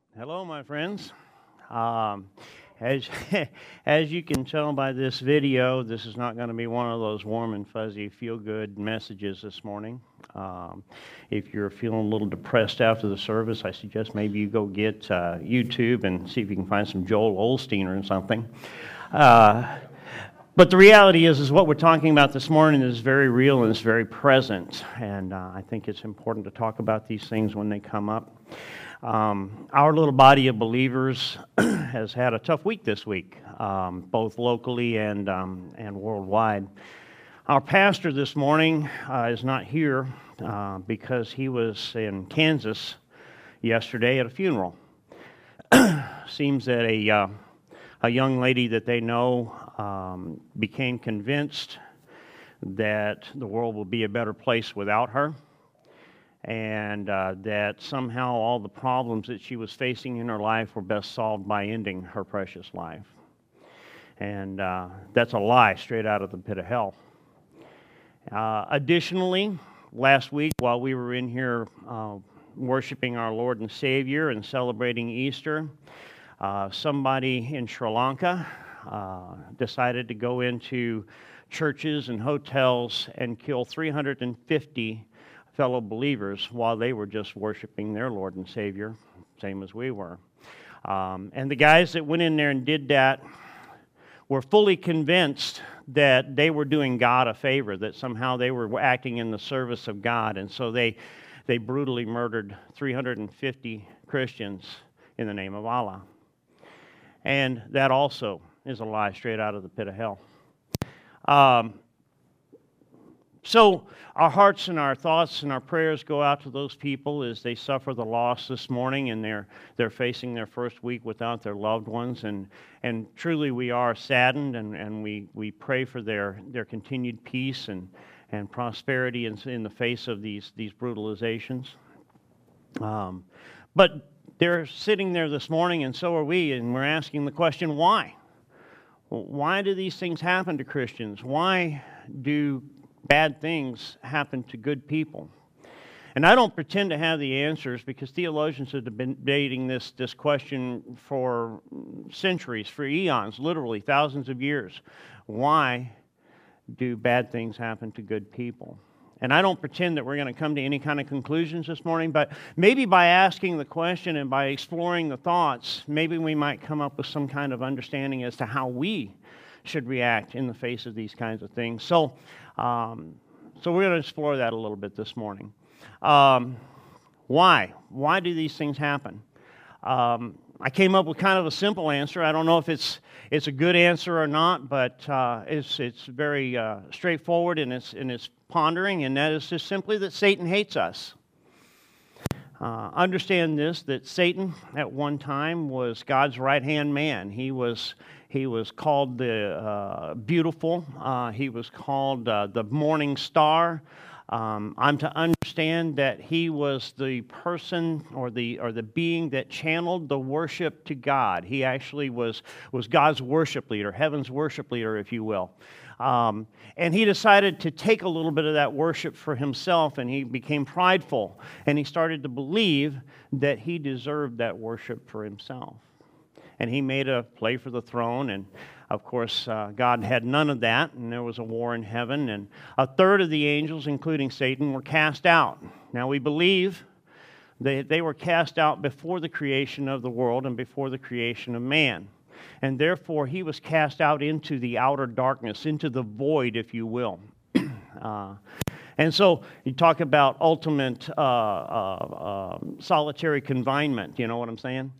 Hello, my friends. Um, as as you can tell by this video, this is not going to be one of those warm and fuzzy, feel-good messages this morning. If you're feeling a little depressed after the service, I suggest maybe you go get YouTube and see if you can find some Joel Osteen or something. But the reality is what we're talking about this morning is very real and it's very present. And I think it's important to talk about these things when they come up. Our little body of believers has had a tough week this week, both locally and worldwide. Our pastor this morning is not here because he was in Kansas yesterday at a funeral. Seems that a young lady that they know became convinced that the world will be a better place without her, and that somehow all the problems that she was facing in her life were best solved by ending her precious life. And that's a lie straight out of the pit of hell. Additionally, last week while we were in here worshiping our Lord and Savior and celebrating Easter, somebody in Sri Lanka decided to go into churches and hotels and kill 350 fellow believers while they were just worshiping their Lord and Savior, same as we were. And the guys that went in there and did that were fully convinced that they were doing God a favor, that somehow they were acting in the service of God, and so they brutally murdered 350 Christians in the name of Allah. And that also is a lie straight out of the pit of hell. So our hearts and our thoughts and our prayers go out to those people as they suffer the loss this morning, and they're facing their first week without their loved ones. And truly we are saddened, and we pray for their continued peace and prosperity in the face of these brutalizations. But they're sitting there this morning, and so are we, and we're asking the question, why? Why do these things happen to Christians? Why do bad things happen to good people? And I don't pretend to have the answers, because theologians have been debating this question for centuries, for eons, literally thousands of years. Why do bad things happen to good people? And I don't pretend that we're going to come to any kind of conclusions this morning, but maybe by asking the question and by exploring the thoughts, maybe we might come up with some kind of understanding as to how we should react in the face of these kinds of things. So we're going to explore that a little bit this morning. Why? Why do these things happen? I came up with kind of a simple answer. I don't know if it's a good answer or not, but it's very straightforward in its pondering, and that is just simply that Satan hates us. Understand this, that Satan at one time was God's right-hand man. He was called the beautiful. He was called the morning star. I'm to understand that he was the person or the being that channeled the worship to God. He actually was God's worship leader, heaven's worship leader, if you will. And he decided to take a little bit of that worship for himself, and he became prideful, and he started to believe that he deserved that worship for himself. And he made a play for the throne, and of course, God had none of that, and there was a war in heaven, and a third of the angels, including Satan, were cast out. Now, we believe they were cast out before the creation of the world and before the creation of man. And therefore, he was cast out into the outer darkness, into the void, if you will. And so you talk about ultimate solitary confinement, you know what I'm saying?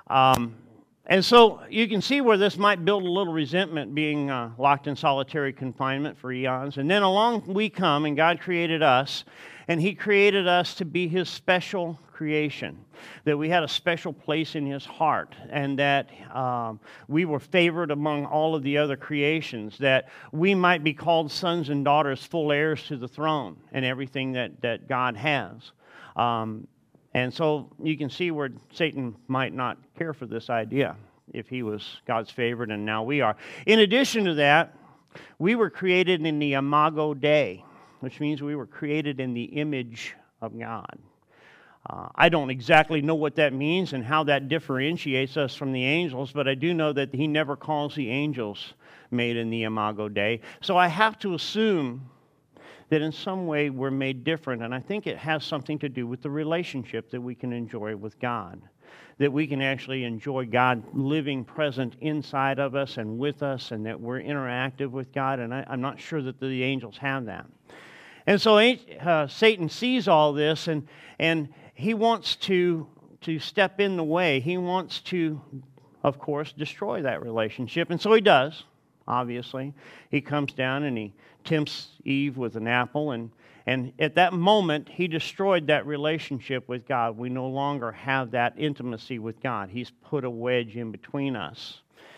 And so you can see where this might build a little resentment, being locked in solitary confinement for eons. And then along we come, and God created us, and he created us to be his special creation, that we had a special place in his heart, and that we were favored among all of the other creations, that we might be called sons and daughters, full heirs to the throne and everything that God has. And so you can see where Satan might not care for this idea if he was God's favorite, and now we are. In addition to that, we were created in the Imago Dei, which means we were created in the image of God. I don't exactly know what that means and how that differentiates us from the angels, but I do know that he never calls the angels made in the Imago Dei. So I have to assume that in some way we're made different, and I think it has something to do with the relationship that we can enjoy with God, that we can actually enjoy God living present inside of us and with us, and that we're interactive with God, and I'm not sure that the angels have that. And so Satan sees all this, and he wants to step in the way. He wants to, of course, destroy that relationship. And so he does, obviously. He comes down and he tempts Eve with an apple. And at that moment, he destroyed that relationship with God. We no longer have that intimacy with God. He's put a wedge in between us.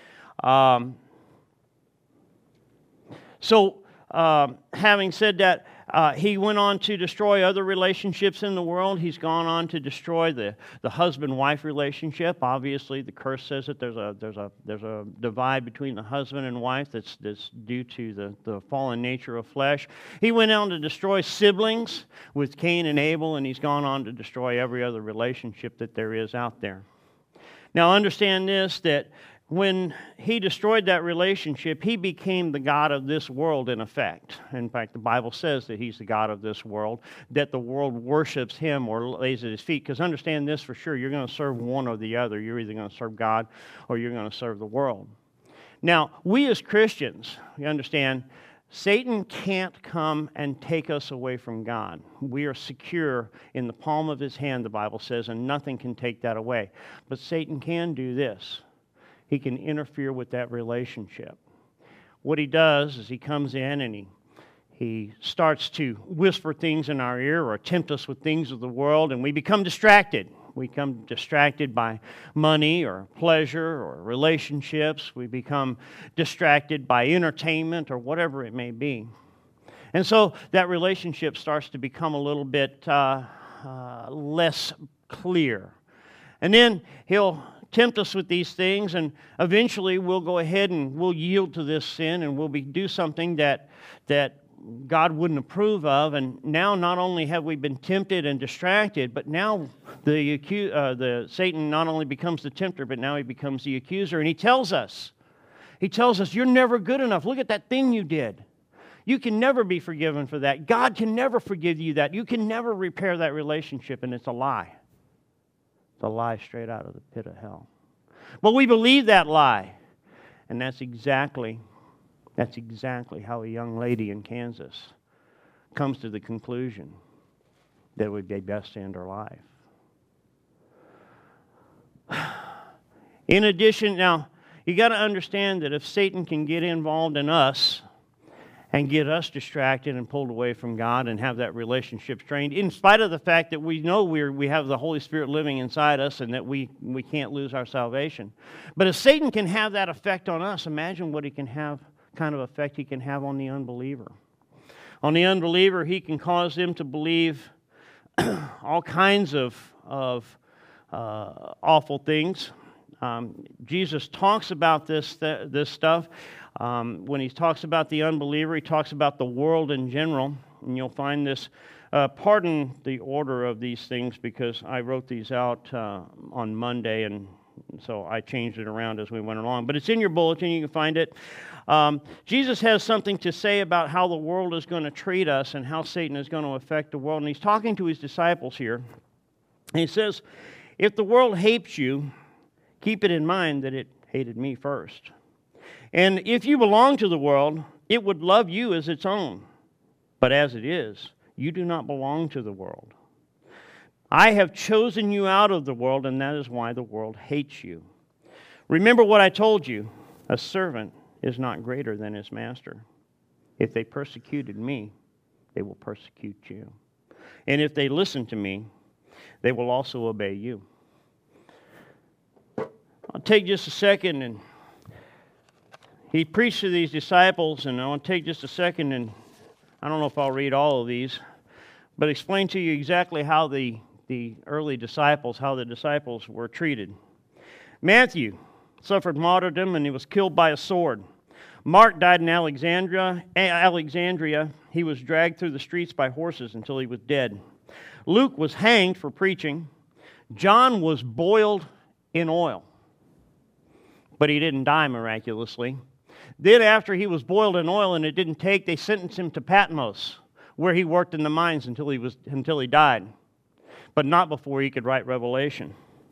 Having said that, he went on to destroy other relationships in the world. He's gone on to destroy the husband-wife relationship. Obviously, the curse says that there's a divide between the husband and wife that's due to the fallen nature of flesh. He went on to destroy siblings with Cain and Abel, and he's gone on to destroy every other relationship that there is out there. Now, understand this, that when he destroyed that relationship, he became the god of this world in effect. In fact, the Bible says that he's the god of this world, that the world worships him or lays at his feet. Because understand this for sure, you're going to serve one or the other. You're either going to serve God or you're going to serve the world. Now, we as Christians, you understand, Satan can't come and take us away from God. We are secure in the palm of his hand, the Bible says, and nothing can take that away. But Satan can do this. He can interfere with that relationship. What he does is he comes in and he starts to whisper things in our ear or tempt us with things of the world, and we become distracted. We become distracted by money or pleasure or relationships. We become distracted by entertainment or whatever it may be. And so that relationship starts to become a little bit less clear. And then he'll tempt us with these things, and eventually we'll go ahead and we'll yield to this sin, and we'll do something that God wouldn't approve of. And now not only have we been tempted and distracted, but now the Satan not only becomes the tempter, but now he becomes the accuser, and he tells us, you're never good enough. Look at that thing you did. You can never be forgiven for that. God can never forgive you that. You can never repair that relationship, and it's a lie. It's a lie straight out of the pit of hell. But we believe that lie. And that's exactly how a young lady in Kansas comes to the conclusion that it would be best to end her life. In addition, now, you got to understand that if Satan can get involved in us and get us distracted and pulled away from God and have that relationship strained, in spite of the fact that we know we have the Holy Spirit living inside us and that we can't lose our salvation. But if Satan can have that effect on us, imagine what kind of effect he can have on the unbeliever. On the unbeliever, he can cause them to believe all kinds of awful things. Jesus talks about this stuff. When he talks about the unbeliever, he talks about the world in general. And you'll find this, pardon the order of these things because I wrote these out on Monday, and so I changed it around as we went along. But it's in your bulletin, you can find it. Jesus has something to say about how the world is going to treat us and how Satan is going to affect the world. And he's talking to his disciples here. And he says, if the world hates you, keep it in mind that it hated me first. And if you belong to the world, it would love you as its own. But as it is, you do not belong to the world. I have chosen you out of the world, and that is why the world hates you. Remember what I told you, a servant is not greater than his master. If they persecuted me, they will persecute you. And if they listen to me, they will also obey you. I'll take just a second, and he preached to these disciples, and I want to take just a second, and I don't know if I'll read all of these, but explain to you exactly how the early disciples, how the disciples were treated. Matthew suffered martyrdom, and he was killed by a sword. Mark died in Alexandria. He was dragged through the streets by horses until he was dead. Luke was hanged for preaching. John was boiled in oil, but he didn't die miraculously. Then after he was boiled in oil and it didn't take, they sentenced him to Patmos, where he worked in the mines until he died, but not before he could write Revelation.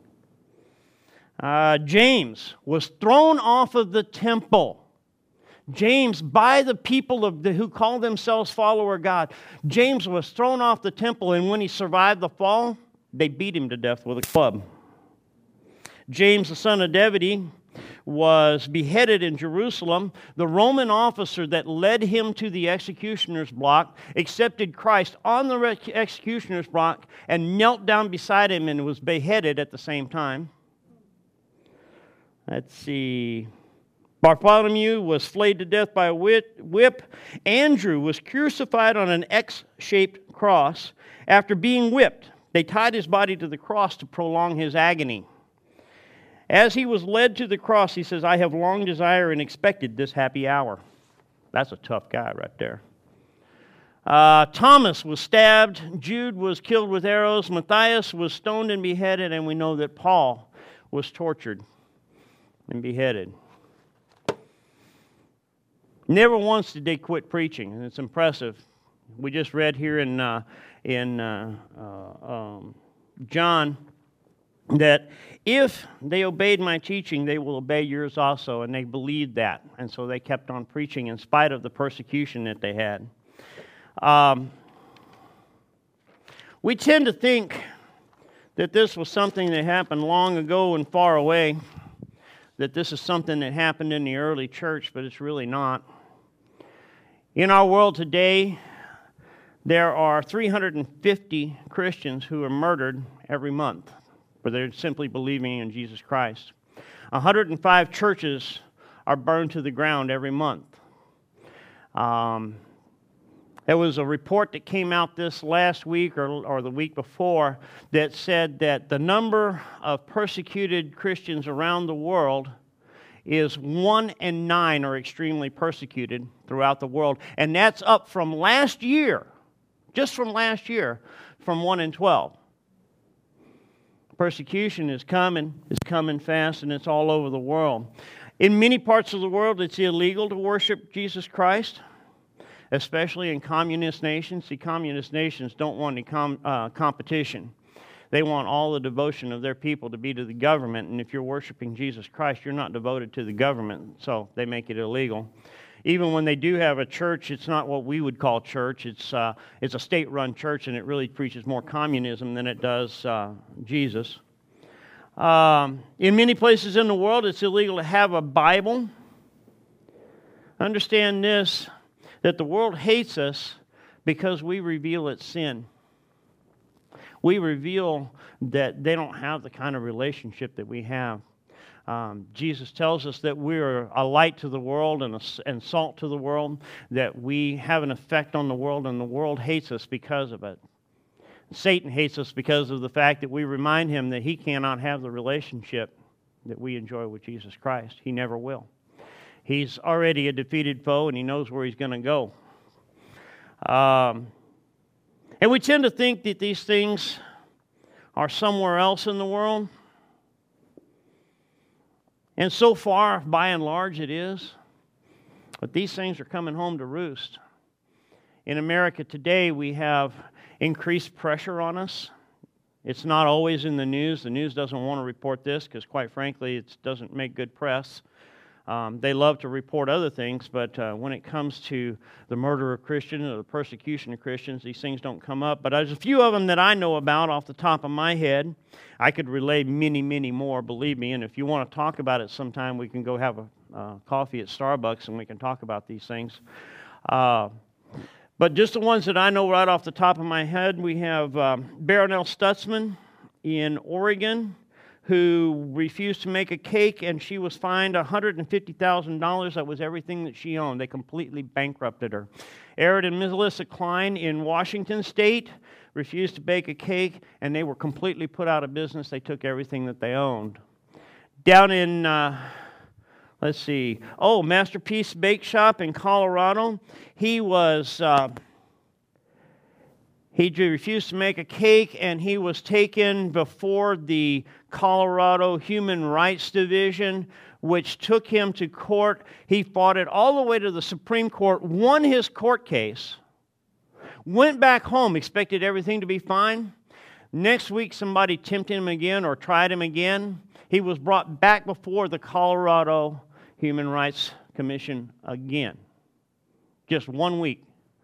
James was thrown off of the temple. James, by the people who call themselves follower of God, James was thrown off the temple, and when he survived the fall, they beat him to death with a club. James, the son of Zebedee, was beheaded in Jerusalem. The Roman officer that led him to the executioner's block accepted Christ on the executioner's block and knelt down beside him and was beheaded at the same time. Let's see. Bartholomew was flayed to death by a whip. Andrew was crucified on an X-shaped cross. After being whipped, they tied his body to the cross to prolong his agony. As he was led to the cross, he says, I have long desired and expected this happy hour. That's a tough guy right there. Thomas was stabbed. Jude was killed with arrows. Matthias was stoned and beheaded. And we know that Paul was tortured and beheaded. Never once did they quit preaching, and it's impressive. We just read here in John that if they obeyed my teaching, they will obey yours also, and they believed that, and so they kept on preaching in spite of the persecution that they had. We tend to think that this was something that happened long ago and far away, that this is something that happened in the early church, but it's really not. In our world today, there are 350 Christians who are murdered every month, for they're simply believing in Jesus Christ. 105 churches are burned to the ground every month. There was a report that came out this last week or the week before that said that the number of persecuted Christians around the world is 1 in 9 are extremely persecuted throughout the world. And that's up from last year, just from last year, from 1 in 12. Persecution is coming fast, and it's all over the world. In many parts of the world, it's illegal to worship Jesus Christ, especially in communist nations. See, communist nations don't want any competition. They want all the devotion of their people to be to the government, and if you're worshiping Jesus Christ, you're not devoted to the government, so they make it illegal. Even when they do have a church, it's not what we would call church. It's a state-run church, and it really preaches more communism than it does Jesus. In many places in the world, it's illegal to have a Bible. Understand this, that the world hates us because we reveal its sin. We reveal that they don't have the kind of relationship that we have. Jesus tells us that we are a light to the world and salt to the world, that we have an effect on the world, and the world hates us because of it. Satan hates us because of the fact that we remind him that he cannot have the relationship that we enjoy with Jesus Christ. He never will. He's already a defeated foe, and he knows where he's going to go. And we tend to think that these things are somewhere else in the world. And so far, by and large, it is. But these things are coming home to roost. In America today, we have increased pressure on us. It's not always in the news. The news doesn't want to report this because, quite frankly, it doesn't make good press. They love to report other things, but when it comes to the murder of Christians or the persecution of Christians, these things don't come up. But there's a few of them that I know about off the top of my head. I could relay many, many more, believe me, and if you want to talk about it sometime, we can go have a coffee at Starbucks and we can talk about these things. But just the ones that I know right off the top of my head, we have Barronelle Stutzman in Oregon, who refused to make a cake, and she was fined $150,000. That was everything that she owned. They completely bankrupted her. Aaron and Melissa Klein in Washington State refused to bake a cake, and they were completely put out of business. They took everything that they owned. Down in, Masterpiece Bake Shop in Colorado, he was He refused to make a cake, and he was taken before the Colorado Human Rights Division, which took him to court. He fought it all the way to the Supreme Court, won his court case, went back home, expected everything to be fine. Next week, somebody tempted him again or tried him again. He was brought back before the Colorado Human Rights Commission again. Just 1 week.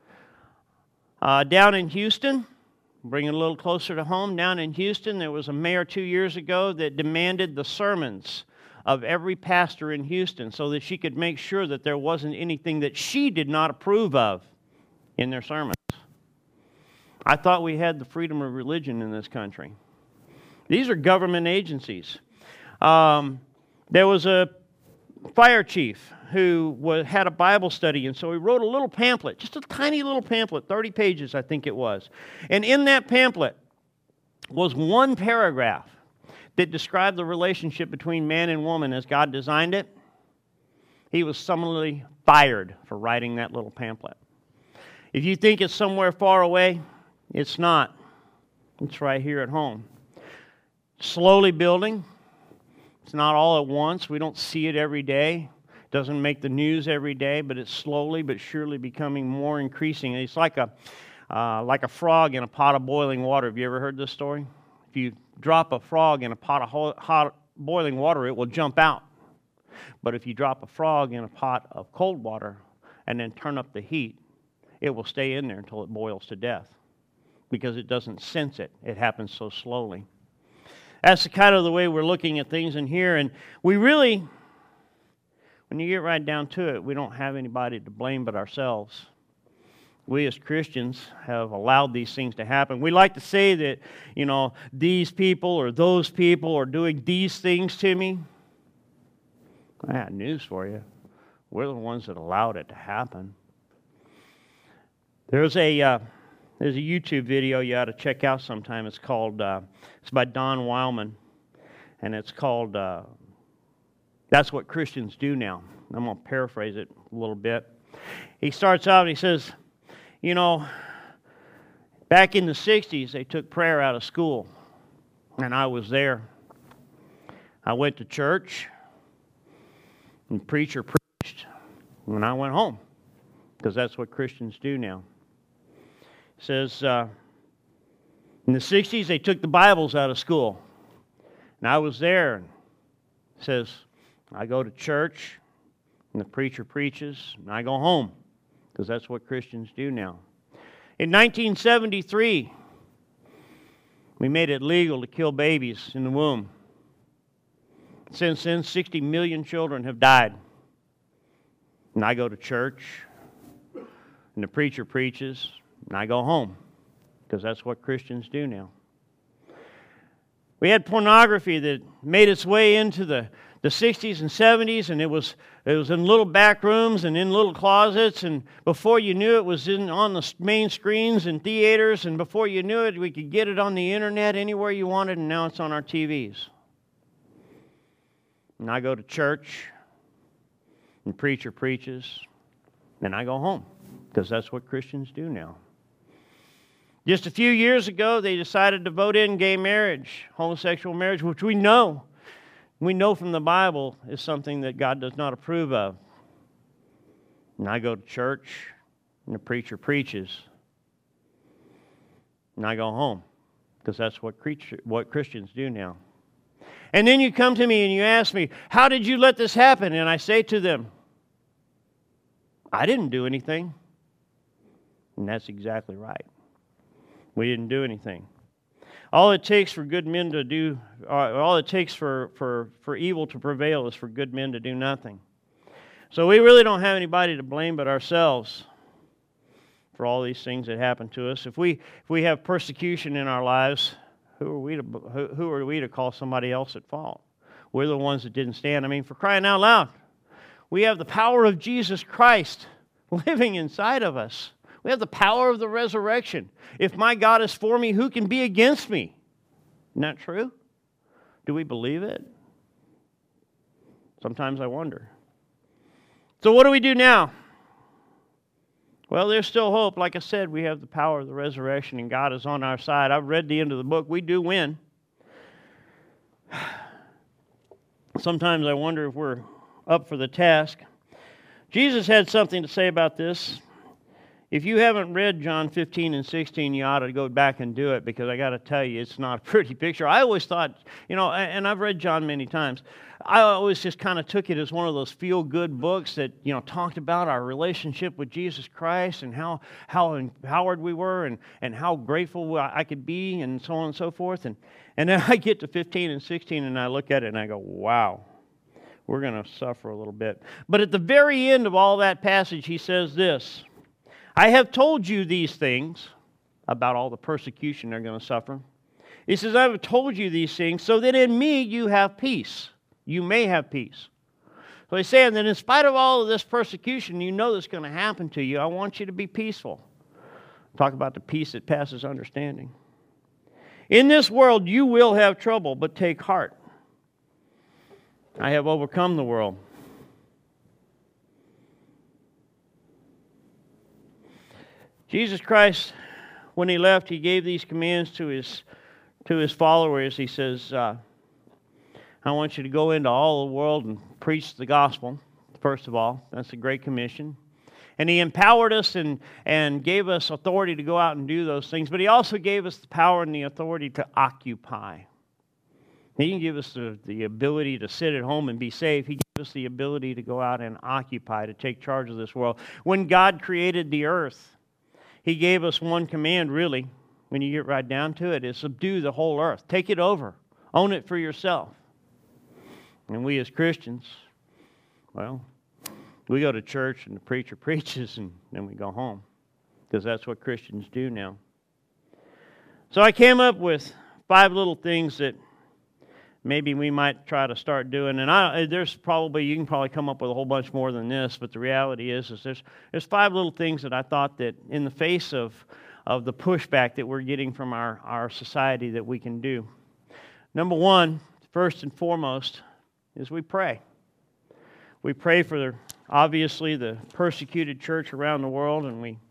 Down in Houston, bring it a little closer to home, down in Houston, there was a mayor 2 years ago that demanded the sermons of every pastor in Houston so that she could make sure that there wasn't anything that she did not approve of in their sermons. I thought we had the freedom of religion in this country. These are government agencies. There was a fire chief who had a Bible study, and so he wrote a little pamphlet, just a tiny little pamphlet, 30 pages I think it was. And in that pamphlet was one paragraph that described the relationship between man and woman as God designed it. He was summarily fired for writing that little pamphlet. If you think it's somewhere far away, it's not. It's right here at home. Slowly building. It's not all at once. We don't see it every day. It doesn't make the news every day, but it's slowly but surely becoming more increasing. It's like a frog in a pot of boiling water. Have you ever heard this story? If you drop a frog in a pot of hot boiling water, it will jump out. But if you drop a frog in a pot of cold water and then turn up the heat, it will stay in there until it boils to death because it doesn't sense it. It happens so slowly. That's kind of the way we're looking at things in here. And we really, when you get right down to it, we don't have anybody to blame but ourselves. We as Christians have allowed these things to happen. We like to say that, these people or those people are doing these things to me. I have news for you. We're the ones that allowed it to happen. There's a YouTube video you ought to check out sometime. It's called, it's by Don Wildman, and it's called, That's What Christians Do Now. I'm going to paraphrase it a little bit. He starts out and he says, back in the 60s, they took prayer out of school, and I was there. I went to church, and the preacher preached, and I went home, because that's what Christians do now. It says, in the 60s, they took the Bibles out of school, and I was there. And it says, I go to church, and the preacher preaches, and I go home, because that's what Christians do now. In 1973, we made it legal to kill babies in the womb. Since then, 60 million children have died. And I go to church, and the preacher preaches, and I go home, because that's what Christians do now. We had pornography that made its way into the 60s and 70s, and it was in little back rooms and in little closets, and before you knew it was on the main screens in theaters, and before you knew it, we could get it on the internet anywhere you wanted, and now it's on our TVs. And I go to church, and preacher preaches, and I go home, because that's what Christians do now. Just a few years ago, they decided to vote in gay marriage, homosexual marriage, which we know from the Bible is something that God does not approve of. And I go to church, and the preacher preaches, and I go home, because that's what Christians do now. And then you come to me and you ask me, how did you let this happen? And I say to them, I didn't do anything. And that's exactly right. We didn't do anything. All it takes for good men to do, all it takes for evil to prevail is for good men to do nothing. So we really don't have anybody to blame but ourselves for all these things that happen to us. If we have persecution in our lives, who are we to call somebody else at fault? We're the ones that didn't stand. I mean, for crying out loud, we have the power of Jesus Christ living inside of us. We have the power of the resurrection. If my God is for me, who can be against me? Isn't that true? Do we believe it? Sometimes I wonder. So what do we do now? Well, there's still hope. Like I said, we have the power of the resurrection, and God is on our side. I've read the end of the book. We do win. Sometimes I wonder if we're up for the task. Jesus had something to say about this. If you haven't read John 15 and 16, you ought to go back and do it, because I got to tell you, it's not a pretty picture. I always thought, and I've read John many times, I always just kind of took it as one of those feel-good books that, talked about our relationship with Jesus Christ and how empowered we were and how grateful I could be and so on and so forth. And then I get to 15 and 16 and I look at it and I go, wow, we're going to suffer a little bit. But at the very end of all that passage, he says this, I have told you these things about all the persecution they're going to suffer. He says, I have told you these things so that in me you have peace. You may have peace. So he's saying that in spite of all of this persecution, you know that's going to happen to you. I want you to be peaceful. Talk about the peace that passes understanding. In this world you will have trouble, but take heart. I have overcome the world. Jesus Christ, when he left, he gave these commands to his followers. He says, I want you to go into all the world and preach the gospel, first of all. That's a great commission. And he empowered us and gave us authority to go out and do those things. But he also gave us the power and the authority to occupy. He didn't give us the ability to sit at home and be safe. He gave us the ability to go out and occupy, to take charge of this world. When God created the earth, he gave us one command, really, when you get right down to it, is subdue the whole earth. Take it over. Own it for yourself. And we as Christians, well, we go to church and the preacher preaches and then we go home, because that's what Christians do now. So I came up with 5 little things that maybe we might try to start doing. And you can probably come up with a whole bunch more than this, but the reality is there's 5 little things that I thought that in the face of the pushback that we're getting from our society that we can do. Number 1, first and foremost, is we pray. We pray for, obviously, the persecuted church around the world, and we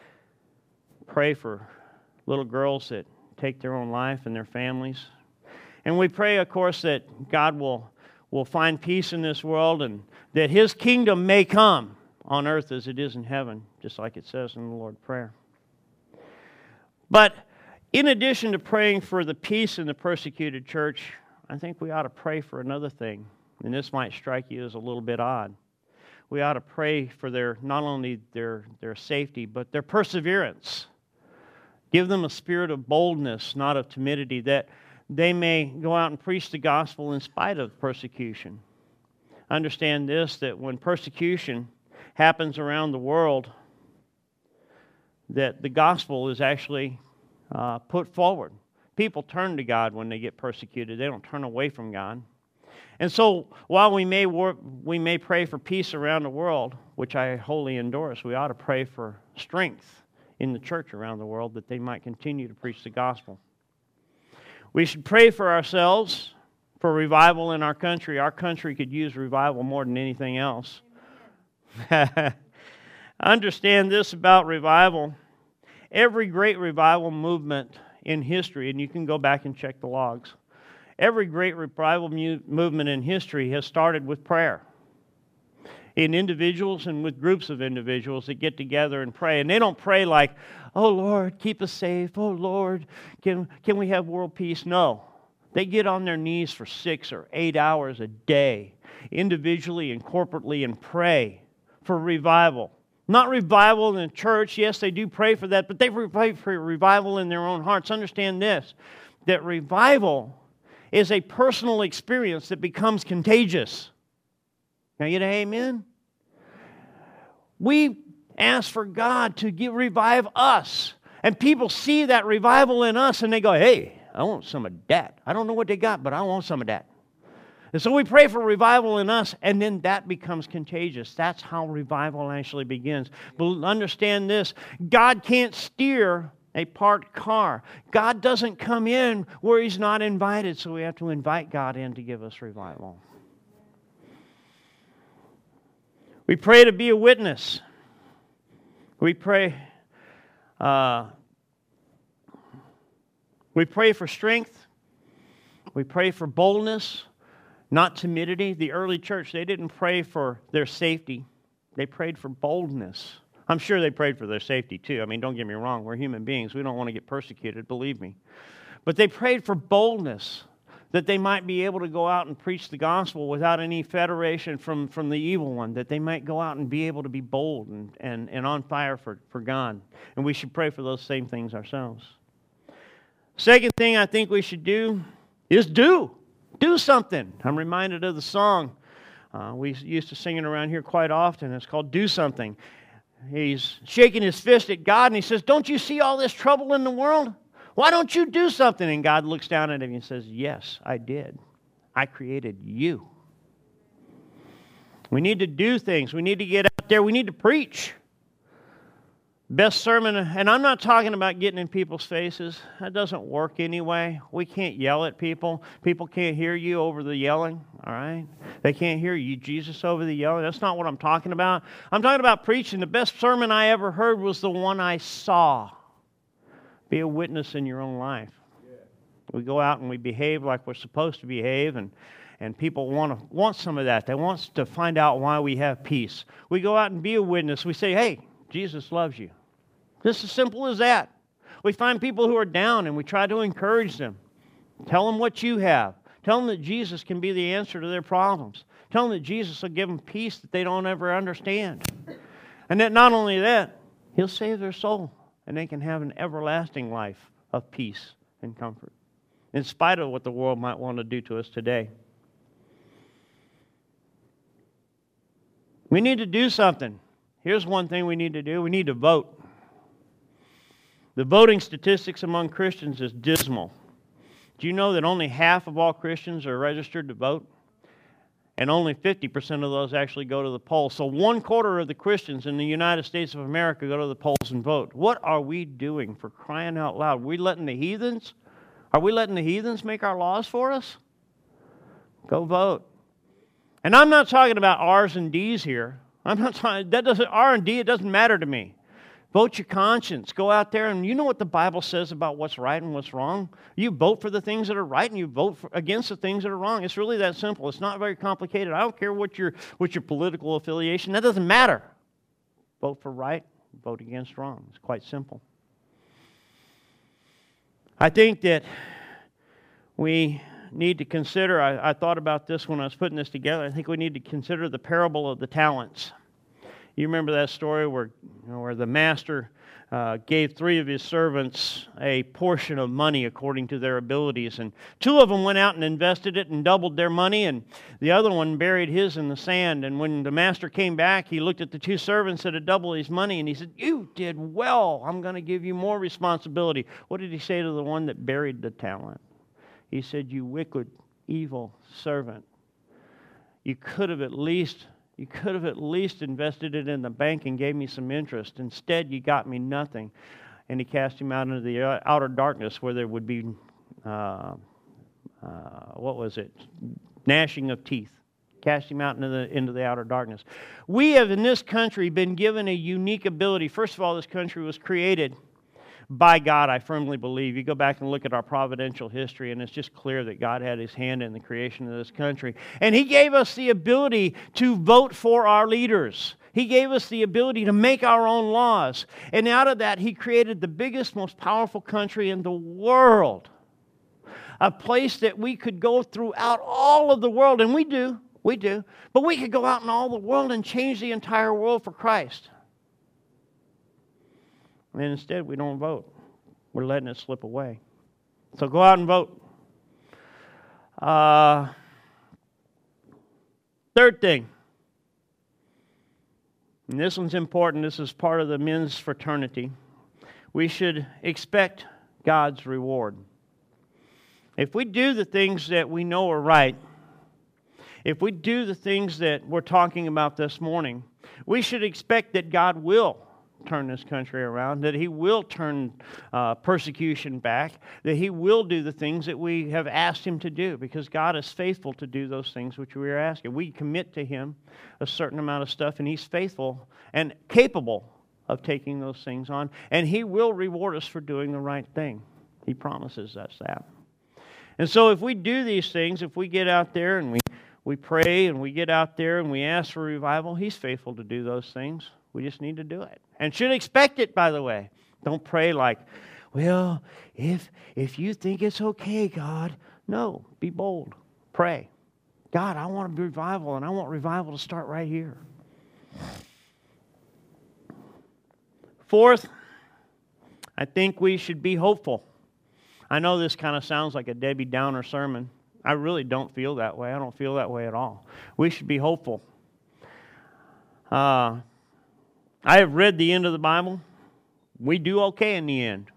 pray for little girls that take their own life and their families. And we pray, of course, that God will find peace in this world and that His kingdom may come on earth as it is in heaven, just like it says in the Lord's Prayer. But in addition to praying for the peace in the persecuted church, I think we ought to pray for another thing, and this might strike you as a little bit odd. We ought to pray for not only their safety, but their perseverance. Give them a spirit of boldness, not of timidity, that they may go out and preach the gospel in spite of persecution. Understand this, that when persecution happens around the world, that the gospel is actually put forward. People turn to God when they get persecuted. They don't turn away from God. And so while we may pray for peace around the world, which I wholly endorse, we ought to pray for strength in the church around the world that they might continue to preach the gospel. We should pray for ourselves, for revival in our country. Our country could use revival more than anything else. Understand this about revival. Every great revival movement in history, and you can go back and check the logs, every great revival movement in history has started with prayer. In individuals and with groups of individuals that get together and pray. And they don't pray like, oh Lord, keep us safe. Oh Lord, can we have world peace? No. They get on their knees for 6 or 8 hours a day, individually and corporately, and pray for revival. Not revival in the church. Yes, they do pray for that, but they pray for revival in their own hearts. Understand this, that revival is a personal experience that becomes contagious. Can I get an amen? We ask for God to revive us. And people see that revival in us and they go, hey, I want some of that. I don't know what they got, but I want some of that. And so we pray for revival in us, and then that becomes contagious. That's how revival actually begins. But understand this, God can't steer a parked car. God doesn't come in where He's not invited, so we have to invite God in to give us revival. We pray to be a witness. We pray. We pray for strength. We pray for boldness, not timidity. The early church, they didn't pray for their safety. They prayed for boldness. I'm sure they prayed for their safety too. I mean, don't get me wrong. We're human beings. We don't want to get persecuted, believe me. But they prayed for boldness, that they might be able to go out and preach the gospel without any federation from the evil one, that they might go out and be able to be bold and on fire for God. And we should pray for those same things ourselves. Second thing I think we should do is do something. I'm reminded of the song. We used to sing it around here quite often. It's called Do Something. He's shaking his fist at God and he says, don't you see all this trouble in the world? Why don't you do something? And God looks down at him and says, yes, I did. I created you. We need to do things. We need to get out there. We need to preach. Best sermon, and I'm not talking about getting in people's faces. That doesn't work anyway. We can't yell at people. People can't hear you over the yelling, all right? They can't hear you, Jesus, over the yelling. That's not what I'm talking about. I'm talking about preaching. The best sermon I ever heard was the one I saw. Be a witness in your own life. Yeah. We go out and we behave like we're supposed to behave, and people want some of that. They want to find out why we have peace. We go out and be a witness. We say, hey, Jesus loves you. Just as simple as that. We find people who are down and we try to encourage them. Tell them what you have. Tell them that Jesus can be the answer to their problems. Tell them that Jesus will give them peace that they don't ever understand. And that not only that, He'll save their soul and they can have an everlasting life of peace and comfort, in spite of what the world might want to do to us today. We need to do something. Here's one thing we need to do. We need to vote. The voting statistics among Christians is dismal. Do you know that only half of all Christians are registered to vote? And only 50% of those actually go to the polls. So 1/4 of the Christians in the United States of America go to the polls and vote. What are we doing, for crying out loud? Are we letting the heathens make our laws for us? Go vote. And I'm not talking about R's and D's here. I'm not talking, R and D, it doesn't matter to me. Vote your conscience. Go out there, and you know what the Bible says about what's right and what's wrong. You vote for the things that are right, and you vote against the things that are wrong. It's really that simple. It's not very complicated. I don't care what your political affiliation. That doesn't matter. Vote for right, vote against wrong. It's quite simple. I think that we need to consider, I thought about this when I was putting this together, I think we need to consider the parable of the talents. You remember that story where the master gave 3 of his servants a portion of money according to their abilities, and 2 of them went out and invested it and doubled their money, and the other one buried his in the sand. And when the master came back, he looked at the 2 servants that had doubled his money, and he said, "You did well. I'm going to give you more responsibility." What did he say to the one that buried the talent? He said, "You wicked, evil servant. You could have at least invested it in the bank and gave me some interest. Instead, you got me nothing." And he cast him out into the outer darkness, where there would be, gnashing of teeth. Cast him out into the outer darkness. We have in this country been given a unique ability. First of all, this country was created by God, I firmly believe. You go back and look at our providential history, and it's just clear that God had His hand in the creation of this country. And He gave us the ability to vote for our leaders. He gave us the ability to make our own laws. And out of that, He created the biggest, most powerful country in the world. A place that we could go throughout all of the world, and we do. But we could go out in all the world and change the entire world for Christ. And instead, we don't vote. We're letting it slip away. So go out and vote. Third thing, and this one's important. This is part of the men's fraternity. We should expect God's reward. If we do the things that we know are right, if we do the things that we're talking about this morning, we should expect that God will turn this country around, that He will turn persecution back, that He will do the things that we have asked Him to do, because God is faithful to do those things which we are asking. We commit to Him a certain amount of stuff, and He's faithful and capable of taking those things on, and He will reward us for doing the right thing. He promises us that. And so if we do these things, if we get out there and we pray and we get out there and we ask for revival, He's faithful to do those things. We just need to do it. And should expect it, by the way. Don't pray like, well, if you think it's okay, God. No, be bold. Pray. God, I want revival, and I want revival to start right here. Fourth, I think we should be hopeful. I know this kind of sounds like a Debbie Downer sermon. I really don't feel that way. I don't feel that way at all. We should be hopeful. I have read the end of the Bible. We do okay in the end.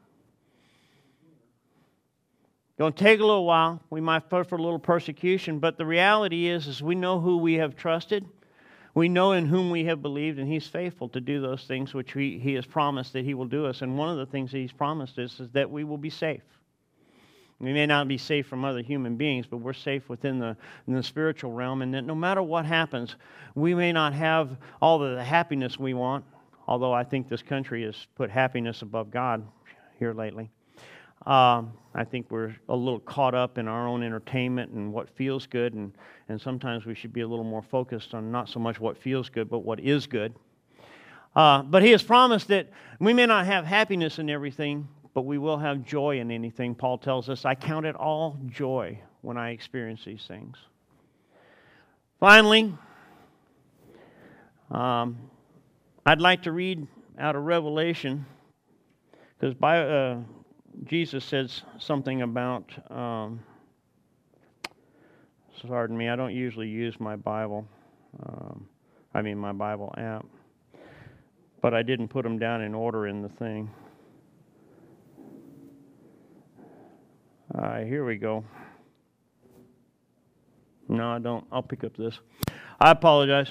Going to take a little while. We might suffer a little persecution, but the reality is we know who we have trusted. We know in whom we have believed, and He's faithful to do those things which He has promised that He will do us. And one of the things that He's promised is that we will be safe. We may not be safe from other human beings, but we're safe within the spiritual realm, and that no matter what happens, we may not have all the happiness we want, although I think this country has put happiness above God here lately. I think we're a little caught up in our own entertainment and what feels good, and sometimes we should be a little more focused on not so much what feels good, but what is good. But He has promised that we may not have happiness in everything, but we will have joy in anything. Paul tells us, I count it all joy when I experience these things. Finally, I'd like to read out of Revelation, because Jesus says something about, pardon me, I don't usually use my Bible, my Bible app, but I didn't put them down in order in the thing. Here we go. No, I don't. I'll pick up this. I apologize.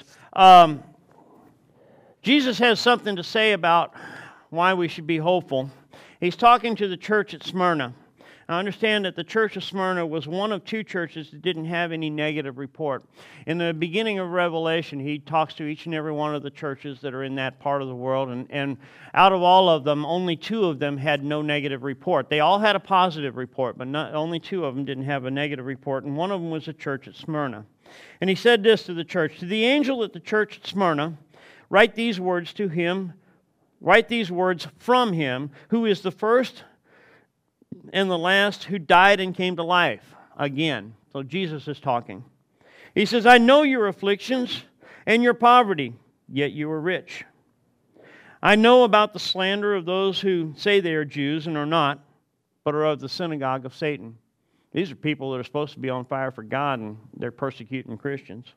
Jesus has something to say about why we should be hopeful. He's talking to the church at Smyrna. I understand that the church of Smyrna was one of two churches that didn't have any negative report. In the beginning of Revelation, he talks to each and every one of the churches that are in that part of the world, and out of all of them, only two of them had no negative report. They all had a positive report, but only two of them didn't have a negative report, and one of them was the church at Smyrna. And he said this to the church, to the angel at the church at Smyrna, write these words to him, write these words from him, who is the first and the last, who died and came to life again. So Jesus is talking. He says, I know your afflictions and your poverty, yet you are rich. I know about the slander of those who say they are Jews and are not, but are of the synagogue of Satan. These are people that are supposed to be on fire for God, and they're persecuting Christians.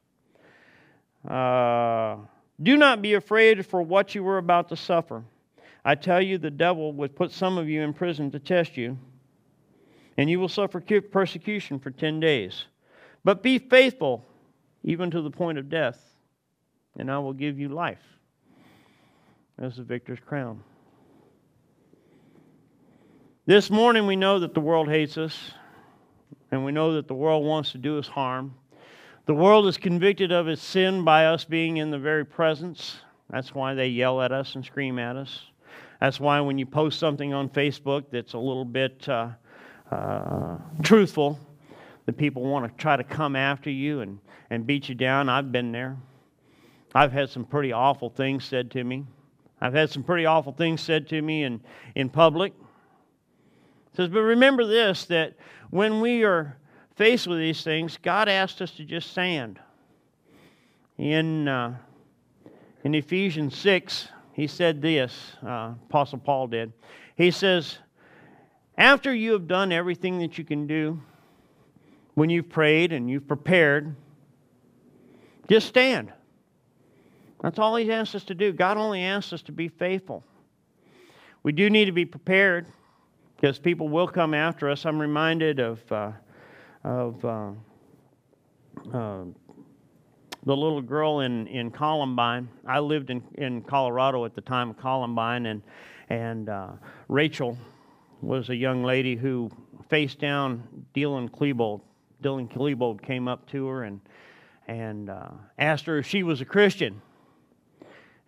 Do not be afraid for what you were about to suffer. I tell you, the devil would put some of you in prison to test you, and you will suffer persecution for 10 days. But be faithful, even to the point of death, and I will give you life as the victor's crown. This morning we know that the world hates us, and we know that the world wants to do us harm. The world is convicted of its sin by us being in the very presence. That's why they yell at us and scream at us. That's why when you post something on Facebook that's a little bit truthful, the people want to try to come after you and beat you down. I've been there. I've had some pretty awful things said to me. I've had some pretty awful things said to me in public. It says, but remember this, that when we are faced with these things, God asked us to just stand. In Ephesians 6, he said this, Apostle Paul did. He says, after you have done everything that you can do, when you've prayed and you've prepared, just stand. That's all He asks us to do. God only asks us to be faithful. We do need to be prepared because people will come after us. I'm reminded of the little girl in Columbine. I lived in Colorado at the time of Columbine, and Rachel was a young lady who faced down Dylan Klebold. Dylan Klebold came up to her and asked her if she was a Christian.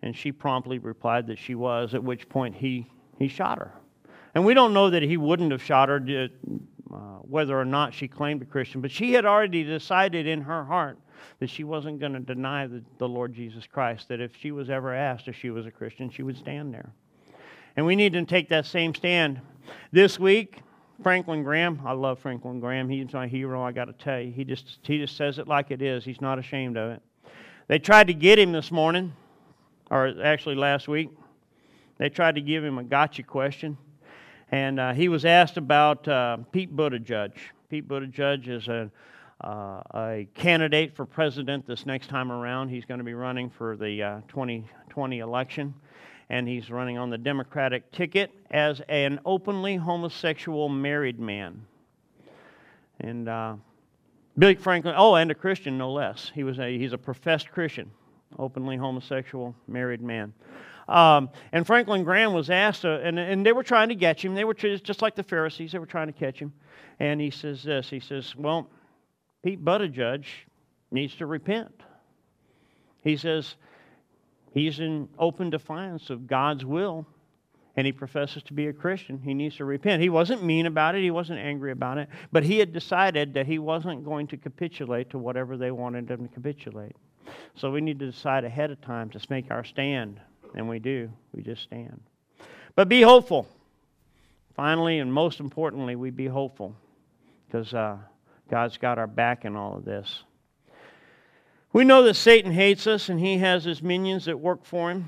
And she promptly replied that she was, at which point he shot her. And we don't know that he wouldn't have shot her, whether or not she claimed a Christian, but she had already decided in her heart that she wasn't going to deny the Lord Jesus Christ, that if she was ever asked if she was a Christian, she would stand there. And we need to take that same stand. This week, Franklin Graham, I love Franklin Graham. He's my hero, I got to tell you. He just says it like it is. He's not ashamed of it. They tried to get him this morning, or actually last week. They tried to give him a gotcha question. And he was asked about Pete Buttigieg. Pete Buttigieg is a candidate for president this next time around. He's going to be running for the 2020 election. And he's running on the Democratic ticket as an openly homosexual married man. And Billy Franklin, and a Christian no less. He's a professed Christian, openly homosexual married man. And Franklin Graham was asked, and they were trying to catch him. They were just like the Pharisees. They were trying to catch him. And he says this. He says, well, Pete Buttigieg needs to repent. He says he's in open defiance of God's will, and he professes to be a Christian. He needs to repent. He wasn't mean about it. He wasn't angry about it. But he had decided that he wasn't going to capitulate to whatever they wanted him to capitulate. So we need to decide ahead of time to make our stand. And we do. We just stand. But be hopeful. Finally, and most importantly, we be hopeful. Because God's got our back in all of this. We know that Satan hates us, and he has his minions that work for him.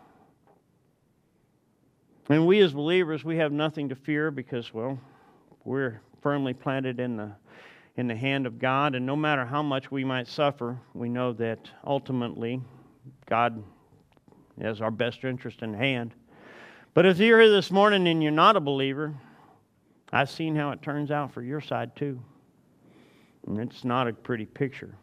And we as believers, we have nothing to fear because, well, we're firmly planted in the hand of God. And no matter how much we might suffer, we know that ultimately God has our best interest in hand. But if you're here this morning and you're not a believer, I've seen how it turns out for your side too. And it's not a pretty picture.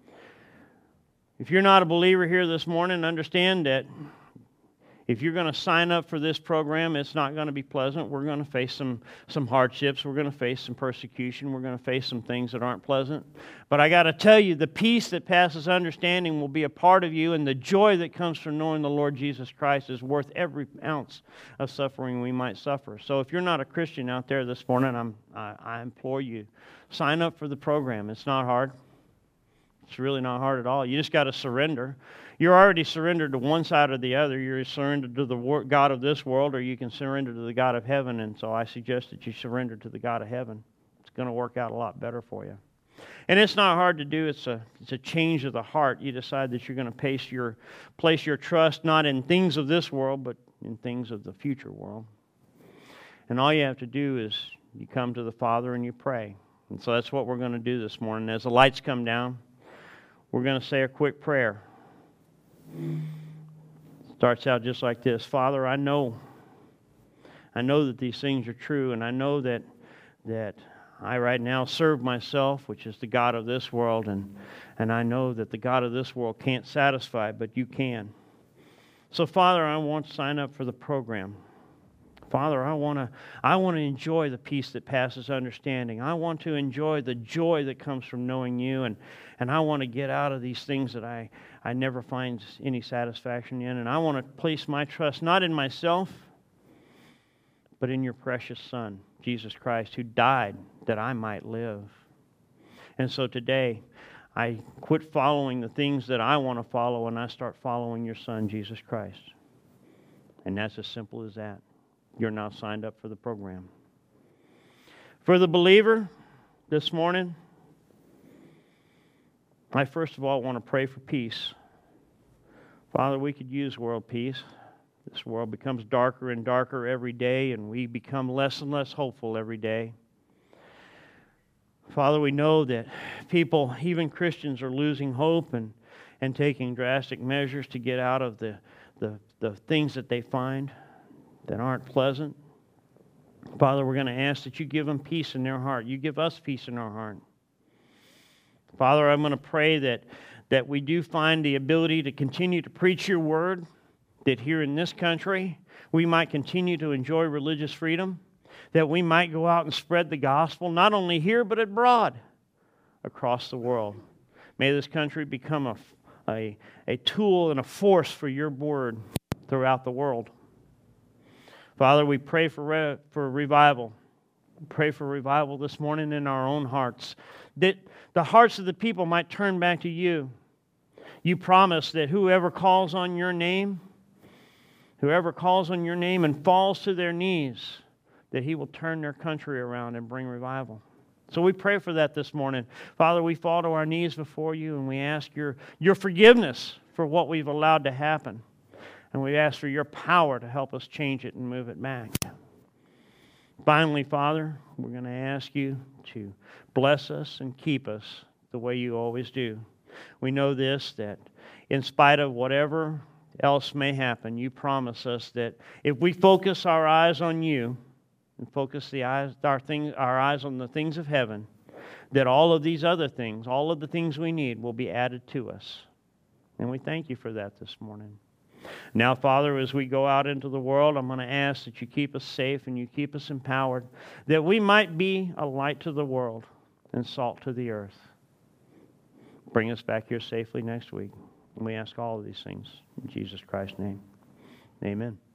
If you're not a believer here this morning, understand that if you're going to sign up for this program, it's not going to be pleasant. We're going to face some hardships. We're going to face some persecution. We're going to face some things that aren't pleasant. But I got to tell you, the peace that passes understanding will be a part of you, and the joy that comes from knowing the Lord Jesus Christ is worth every ounce of suffering we might suffer. So if you're not a Christian out there this morning, I implore you, sign up for the program. It's not hard. It's really not hard at all. You just got to surrender. You're already surrendered to one side or the other. You're surrendered to the God of this world, or you can surrender to the God of heaven. And so I suggest that you surrender to the God of heaven. It's going to work out a lot better for you. And it's not hard to do. It's a change of the heart. You decide that you're going to place your trust not in things of this world, but in things of the future world. And all you have to do is you come to the Father and you pray. And so that's what we're going to do this morning. As the lights come down, we're going to say a quick prayer. Starts out just like this. Father, I know that these things are true, and I know that I right now serve myself, which is the God of this world, and I know that the God of this world can't satisfy, but you can. So, Father, I want to sign up for the program. Father, I want to enjoy the peace that passes understanding. I want to enjoy the joy that comes from knowing you, and I want to get out of these things that I never find any satisfaction in. And I want to place my trust not in myself, but in your precious Son, Jesus Christ, who died that I might live. And so today, I quit following the things that I want to follow, and I start following your Son, Jesus Christ. And that's as simple as that. You're now signed up for the program. For the believer this morning, I first of all want to pray for peace. Father, we could use world peace. This world becomes darker and darker every day, and we become less and less hopeful every day. Father, we know that people, even Christians, are losing hope and taking drastic measures to get out of the things that they find that aren't pleasant. Father, we're going to ask that you give them peace in their heart. You give us peace in our heart. Father, I'm going to pray that we do find the ability to continue to preach your word, that here in this country we might continue to enjoy religious freedom, that we might go out and spread the gospel, not only here but abroad, across the world. May this country become a tool and a force for your word throughout the world. Father, we pray for revival. We pray for revival this morning in our own hearts, that the hearts of the people might turn back to you. You promise that whoever calls on your name and falls to their knees, that He will turn their country around and bring revival. So we pray for that this morning. Father, we fall to our knees before you and we ask your forgiveness for what we've allowed to happen. And we ask for your power to help us change it and move it back. Finally, Father, we're going to ask you to bless us and keep us the way you always do. We know this, that in spite of whatever else may happen, you promise us that if we focus our eyes on you and focus our eyes on the things of heaven, that all of these other things, all of the things we need will be added to us. And we thank you for that this morning. Now, Father, as we go out into the world, I'm going to ask that you keep us safe and you keep us empowered, that we might be a light to the world and salt to the earth. Bring us back here safely next week. And we ask all of these things in Jesus Christ's name. Amen.